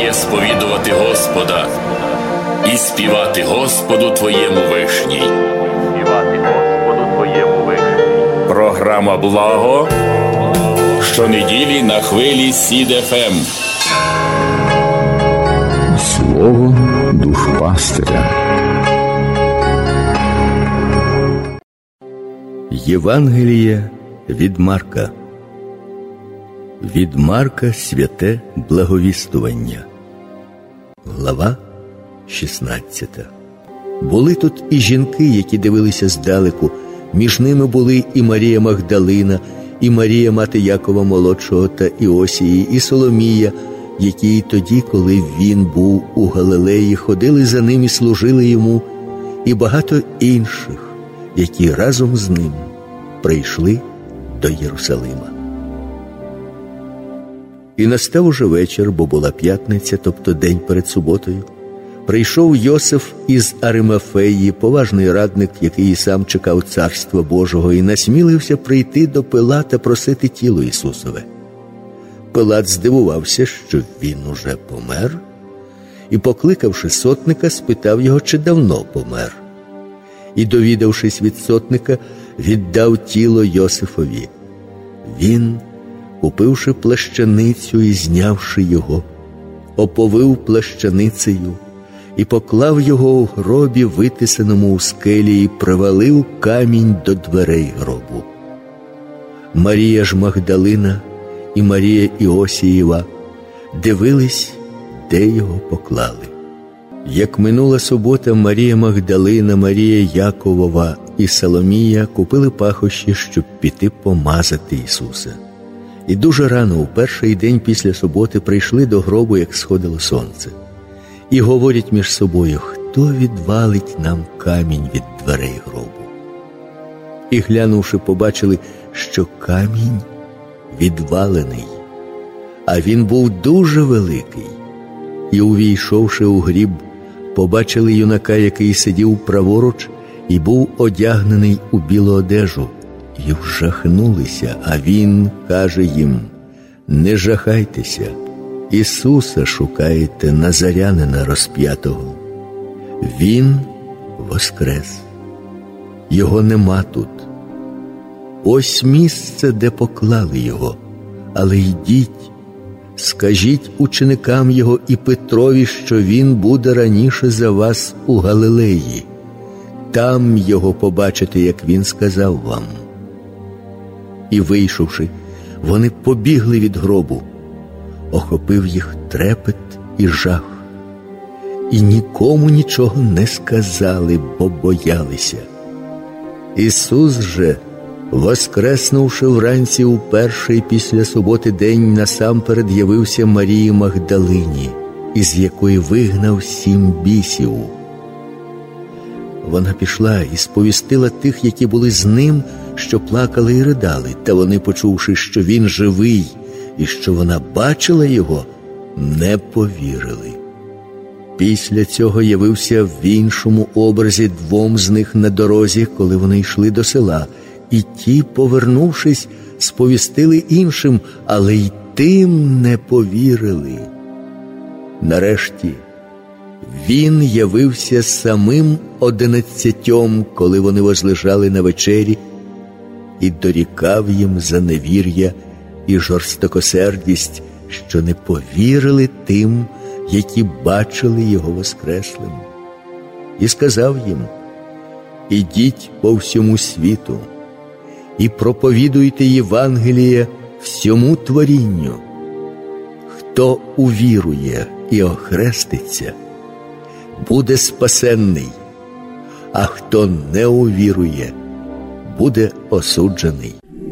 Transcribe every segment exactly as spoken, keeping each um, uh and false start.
є сповідувати Господа і співати Господу Твоєму вишній. Співати Господу Твоєму вишній. Програма «Благо» щонеділі на хвилі СІД еф ем. Слово душпастиря. Євангеліє від Марка. Від Марка святе благовістування. Глава шістнадцята. Були тут і жінки, які дивилися здалеку. Між ними були і Марія Магдалина, і Марія, мати Якова молодшого та Іосії, і Соломія, які тоді, коли він був у Галилеї, ходили за ним і служили йому, і багато інших, які разом з ним прийшли до Єрусалима. І настав уже вечір, бо була п'ятниця, тобто день перед суботою. Прийшов Йосиф із Аримафеї, поважний радник, який і сам чекав Царства Божого, і насмілився прийти до Пилата просити тіло Ісусове. Пилат здивувався, що він уже помер, і, покликавши сотника, спитав його, чи давно помер. І, довідавшись від сотника, віддав тіло Йосифові. Він, купивши плащаницю і знявши його, оповив плащаницею і поклав його у гробі, витисаному у скелі, і привалив камінь до дверей гробу. Марія ж Магдалина і Марія Іосієва дивились, де його поклали. Як минула субота, Марія Магдалина, Марія Яковова і Соломія купили пахощі, щоб піти помазати Ісуса. І дуже рано, у перший день після суботи, прийшли до гробу, як сходило сонце. І говорять між собою, хто відвалить нам камінь від дверей гробу. І, глянувши, побачили, що камінь відвалений, а він був дуже великий. І, увійшовши у гріб, побачили юнака, який сидів праворуч і був одягнений у білу одежу, і вжахнулися, а він каже їм, не жахайтеся, Ісуса шукаєте, Назарянина розп'ятого. Він воскрес, його нема тут. Ось місце, де поклали його, але йдіть, скажіть ученикам його і Петрові, що він буде раніше за вас у Галилеї. Там його побачите, як він сказав вам. І, вийшовши, вони побігли від гробу. Охопив їх трепет і жах. І нікому нічого не сказали, бо боялися. Ісус же, воскреснувши вранці у перший після суботи день, насамперед явився Марії Магдалині, із якої вигнав сім бісів. Вона пішла і сповістила тих, які були з ним, що плакали і ридали, та вони, почувши, що він живий і що вона бачила його, не повірили. Після цього явився в іншому образі двом з них на дорозі, коли вони йшли до села, і ті, повернувшись, сповістили іншим, але й тим не повірили. Нарешті він явився самим одинадцятьом, коли вони возлежали на вечері, і дорікав їм за невір'я і жорстокосердість, що не повірили тим, які бачили його воскреслим. І сказав їм, ідіть по всьому світу і проповідуйте Євангеліє всьому творінню. Хто увірує і охреститься, буде спасенний, а хто не увірує, буде осуджений.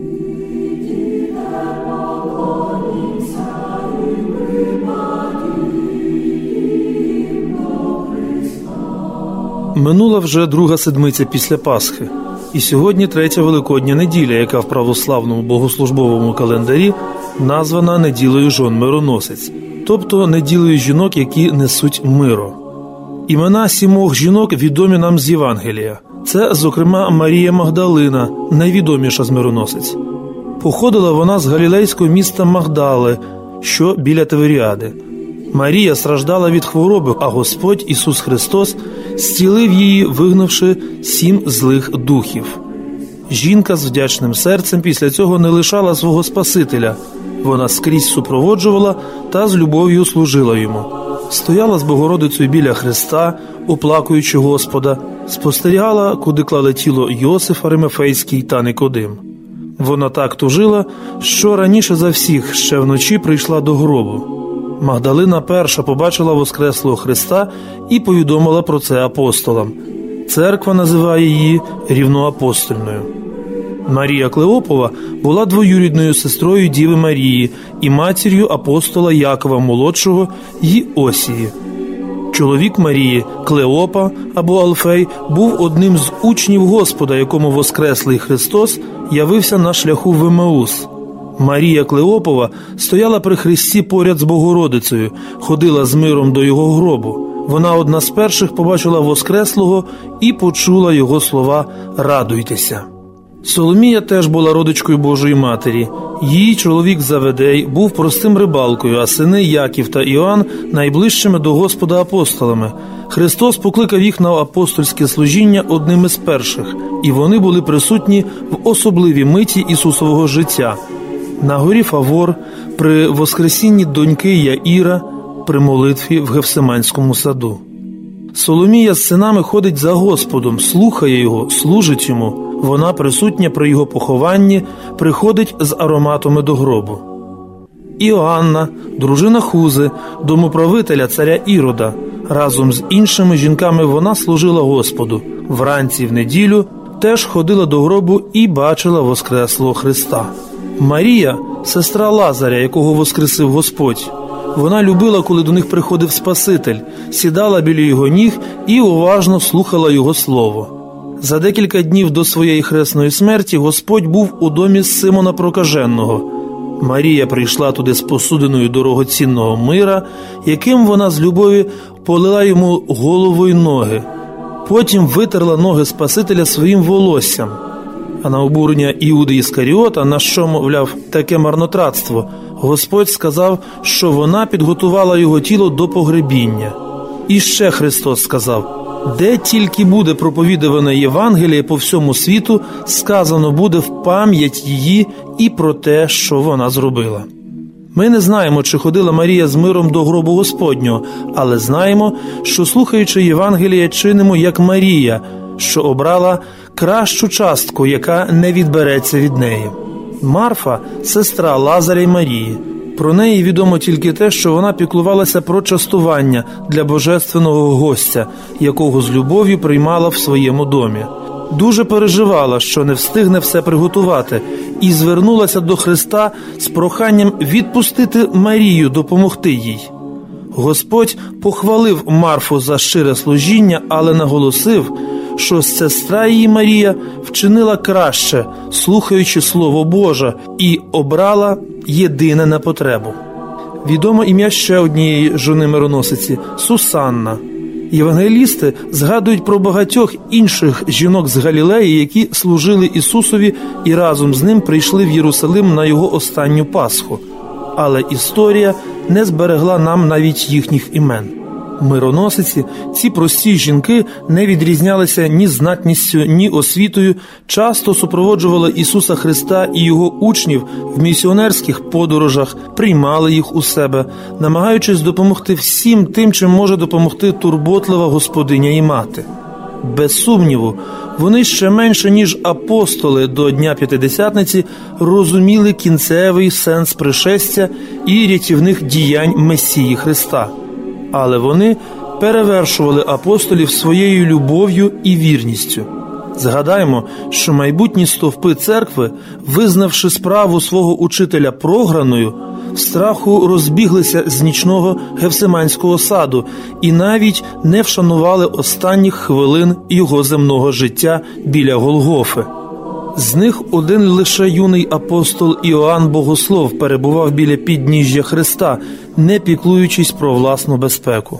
Минула вже друга седмиця після Пасхи, і сьогодні третя Великодня неділя, яка в православному богослужбовому календарі названа неділею жон мироносець, тобто неділею жінок, які несуть миро. Імена сімох жінок відомі нам з Євангелія. Це, зокрема, Марія Магдалина, найвідоміша з мироносець. Походила вона з галілейського міста Магдали, що біля Тиверіади. Марія страждала від хвороби, а Господь Ісус Христос зцілив її, вигнавши сім злих духів. Жінка з вдячним серцем після цього не лишала свого Спасителя. Вона скрізь супроводжувала та з любов'ю служила йому. Стояла з Богородицею біля Христа, оплакуючи Господа, спостерігала, куди клали тіло Йосиф Аримафейський та Никодим. Вона так тужила, що раніше за всіх ще вночі прийшла до гробу. Магдалина перша побачила воскреслого Христа і повідомила про це апостолам. Церква називає її рівноапостольною. Марія Клеопова була двоюрідною сестрою Діви Марії і матір'ю апостола Якова Молодшого й Осії. Чоловік Марії, Клеопа або Алфей, був одним з учнів Господа, якому воскреслий Христос явився на шляху в Емаус. Марія Клеопова стояла при Христі поряд з Богородицею, ходила з миром до його гробу. Вона одна з перших побачила воскреслого і почула його слова «Радуйтеся». Соломія теж була родичкою Божої Матері. Її чоловік Заведей був простим рибалкою, а сини Яків та Іоанн – найближчими до Господа апостолами. Христос покликав їх на апостольське служіння одним із перших, і вони були присутні в особливій миті Ісусового життя. На горі Фавор, при воскресінні доньки Яїра, при молитві в Гефсиманському саду. Соломія з синами ходить за Господом, слухає його, служить йому. Вона присутня при його похованні, приходить з ароматами до гробу. Іоанна, дружина Хузи, домоправителя царя Ірода. Разом з іншими жінками вона служила Господу. Вранці в неділю теж ходила до гробу і бачила воскреслого Христа. Марія – сестра Лазаря, якого воскресив Господь. Вона любила, коли до них приходив Спаситель, сідала біля його ніг і уважно слухала його слово. За декілька днів до своєї хресної смерті Господь був у домі Симона Прокаженого. Марія прийшла туди з посудиною дорогоцінного мира, яким вона з любові полила йому голову й ноги. Потім витерла ноги Спасителя своїм волоссям. А на обурення Іуди Іскаріота, на що, мовляв, таке марнотратство, Господь сказав, що вона підготувала його тіло до погребіння. І ще Христос сказав: «Де тільки буде проповідуване Євангеліє по всьому світу, сказано буде в пам'ять її і про те, що вона зробила». Ми не знаємо, чи ходила Марія з миром до гробу Господнього, але знаємо, що, слухаючи Євангеліє, чинимо як Марія, що обрала кращу частку, яка не відбереться від неї. Марфа – сестра Лазаря й Марії. Про неї відомо тільки те, що вона піклувалася про частування для божественного гостя, якого з любов'ю приймала в своєму домі. Дуже переживала, що не встигне все приготувати, і звернулася до Христа з проханням відпустити Марію, допомогти їй. Господь похвалив Марфу за щире служіння, але наголосив, що сестра її Марія вчинила краще, слухаючи Слово Боже, і обрала єдине на потребу. Відомо ім'я ще однієї жони мироносиці – Сусанна. Євангелісти згадують про багатьох інших жінок з Галілеї, які служили Ісусові і разом з ним прийшли в Єрусалим на його останню Пасху. Але історія не зберегла нам навіть їхніх імен. Мироносиці, ці прості жінки, не відрізнялися ні знатністю, ні освітою, часто супроводжували Ісуса Христа і Його учнів в місіонерських подорожах, приймали їх у себе, намагаючись допомогти всім тим, чим може допомогти турботлива господиня і мати. Без сумніву, вони ще менше, ніж апостоли до Дня П'ятидесятниці, розуміли кінцевий сенс пришестя і рятівних діянь Месії Христа. Але вони перевершували апостолів своєю любов'ю і вірністю. Згадаймо, що майбутні стовпи церкви, визнавши справу свого учителя програною, в страху розбіглися з нічного Гефсиманського саду і навіть не вшанували останніх хвилин його земного життя біля Голгофи. З них один лише юний апостол Іоанн Богослов перебував біля підніжжя Христа, не піклуючись про власну безпеку.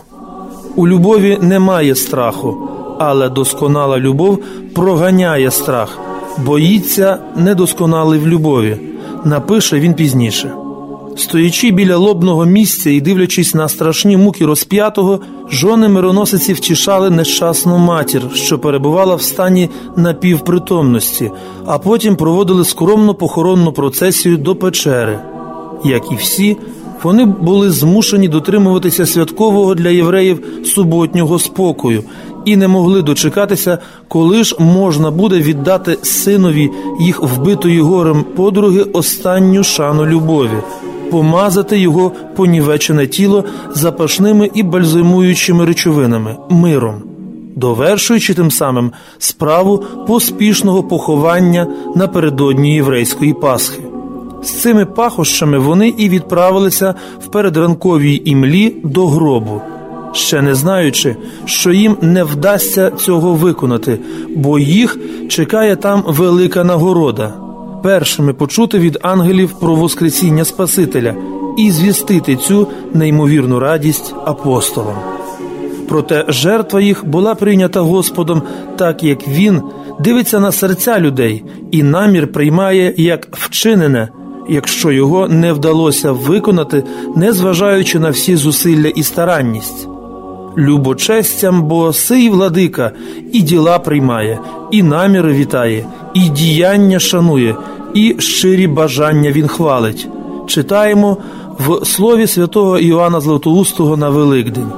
У любові немає страху, але досконала любов проганяє страх. Боїться недосконалий в любові, напише він пізніше. Стоячи біля лобного місця і дивлячись на страшні муки розп'ятого, жони мироносиці втішали нещасну матір, що перебувала в стані напівпритомності, а потім проводили скромну похоронну процесію до печери. Як і всі, вони були змушені дотримуватися святкового для євреїв суботнього спокою і не могли дочекатися, коли ж можна буде віддати синові їх вбитої горем подруги останню шану любові, помазати його понівечене тіло запашними і бальзамуючими речовинами – миром, довершуючи тим самим справу поспішного поховання напередодні єврейської Пасхи. З цими пахощами вони і відправилися в передранковій імлі до гробу, ще не знаючи, що їм не вдасться цього виконати, бо їх чекає там велика нагорода – першими почути від ангелів про воскресіння Спасителя і звістити цю неймовірну радість апостолам. Проте жертва їх була прийнята Господом так, як Він дивиться на серця людей і намір приймає як вчинене, якщо його не вдалося виконати, незважаючи на всі зусилля і старанність. Любочестям, бо сий владика і діла приймає, і наміри вітає, і діяння шанує, і щирі бажання він хвалить. Читаємо в слові святого Іоанна Златоустого на Великдень.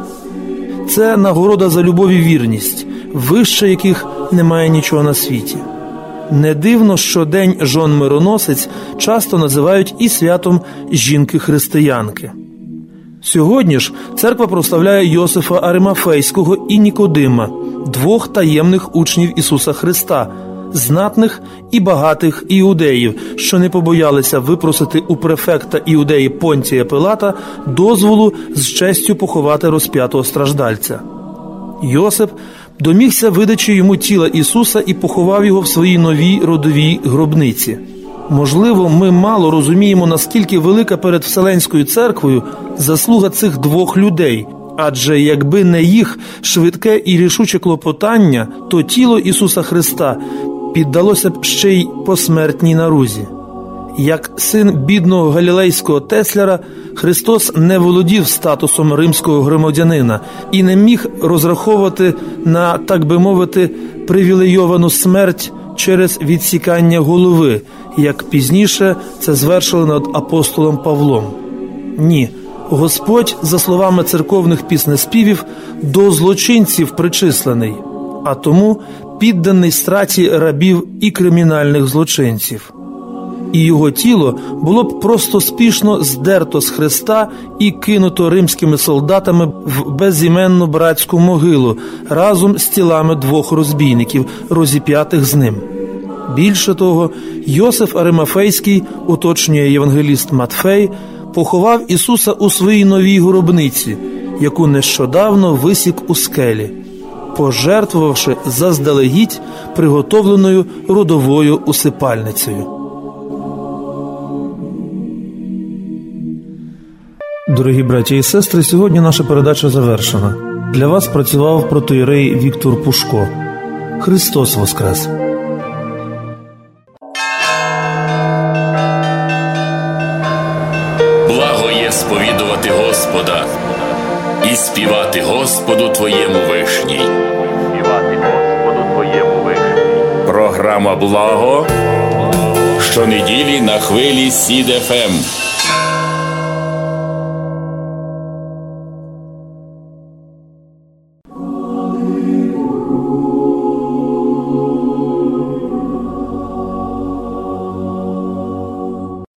Це нагорода за любов і вірність, вище яких немає нічого на світі. Не дивно, що День жон-мироносиць часто називають і святом жінки-християнки. Сьогодні ж церква прославляє Йосифа Аримафейського і Нікодима, двох таємних учнів Ісуса Христа, знатних і багатих іудеїв, що не побоялися випросити у префекта іудеї Понтія Пилата дозволу з честю поховати розп'ятого страждальця. Йосип домігся видачі йому тіла Ісуса і поховав його в своїй новій родовій гробниці. Можливо, ми мало розуміємо, наскільки велика перед Вселенською церквою заслуга цих двох людей, адже якби не їх швидке і рішуче клопотання, то тіло Ісуса Христа піддалося б ще й посмертній нарузі. Як син бідного галілейського тесляра, Христос не володів статусом римського громадянина і не міг розраховувати на, так би мовити, привілейовану смерть через відсікання голови, як пізніше це звершили над апостолом Павлом. Ні, Господь, за словами церковних піснеспівів, до злочинців причислений, а тому підданий страті рабів і кримінальних злочинців. І його тіло було б просто спішно здерто з хреста і кинуто римськими солдатами в безіменну братську могилу разом з тілами двох розбійників, розіп'ятих з ним. Більше того, Йосиф Аримафейський, уточнює євангеліст Матфей, поховав Ісуса у своїй новій гробниці, яку нещодавно висік у скелі, пожертвувавши заздалегідь приготовленою родовою усипальницею. Дорогі браті і сестри, сьогодні наша передача завершена. Для вас працював протоієрей Віктор Пушко. Христос воскрес! Благо є сповідувати Господа і співати Господу Твоєму вишній. Співати Господу Твоєму вишній. Програма «Благо» щонеділі на хвилі СІД еф ем.